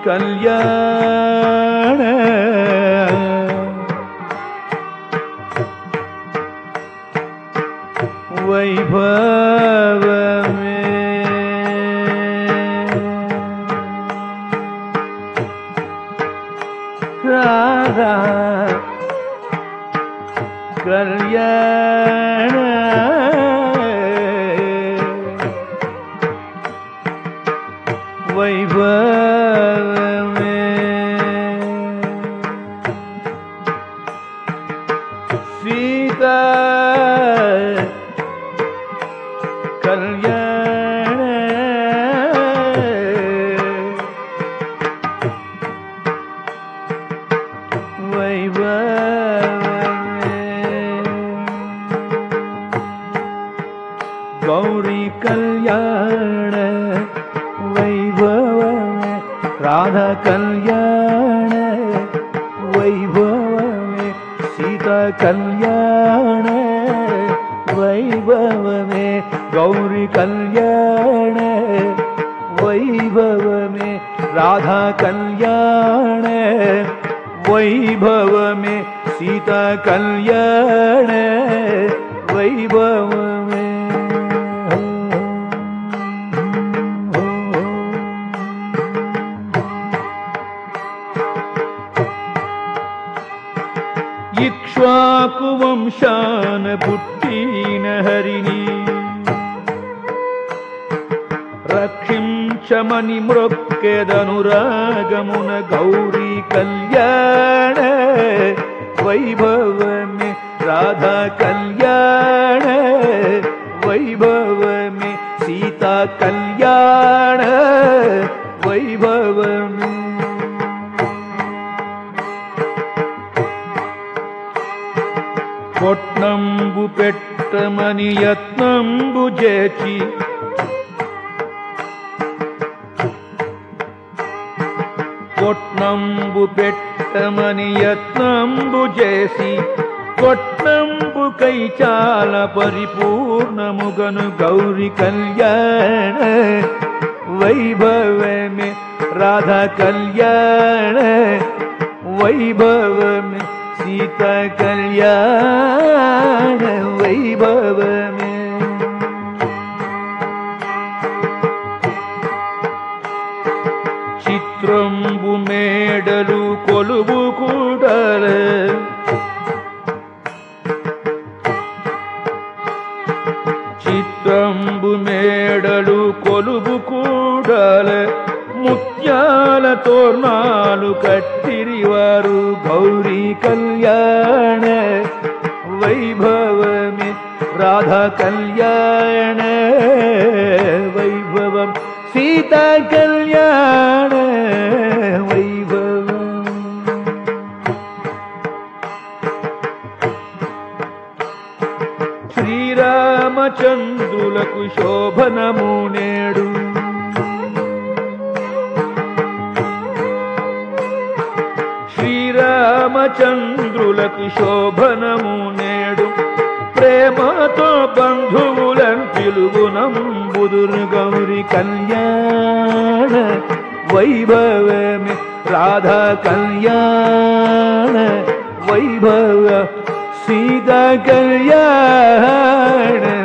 కళ్యాణ వైభవమే రాధా కళ్యాణ వైభవమే సీతా కళ్యాణ వైభవమే గౌరీ కళ్యాణ వైభవమే రాధా కళ్యాణ వైభవమే సీతా కళ్యాణ వైభవమే గౌరీ కళ్యాణ వైభవమే రాధా కళ్యాణ వైభవమే సీతా కళ్యాణ వైభవమే ఇక్ష్వాకు వంశాన పుట్టిన హరిని రక్షించమని మ్రొక్కెదనురాగమున గౌరీ కళ్యాణ వైభవమే రాధా కళ్యాణ వైభవమే సీతా కళ్యాణ వైభవమే కొట్నంబు పెట్టమని యత్నంబు చేచి కొట్నంబు పెట్టమని యత్నంబు చేసి కొట్నంబు కై చాలా పరిపూర్ణముగను గౌరీ కళ్యాణ వైభవమే రాధా కళ్యాణ వైభవమే సీతా కళ్యాణ వైభవమే చిత్రంబు మేడలు కొలువు కూడల చిత్రంబు మేడలు కొలువు కూడల ముత్యాల తోర్ణాలు కట్టిరివారు గౌరీ కళ్యాణ వైభవమే రాధా కళ్యాణ వైభవం సీతా కళ్యాణ వైభవం శ్రీరామచంద్రులకు శోభనము నేడు శ్రీరామచంద్రులకు శోభనము నేడు ప్రేమతో బంధువులను పిలుగునంబుదురు గౌరీ కళ్యాణ వైభవమే రాధా కళ్యాణ వైభవ సీతా కళ్యాణ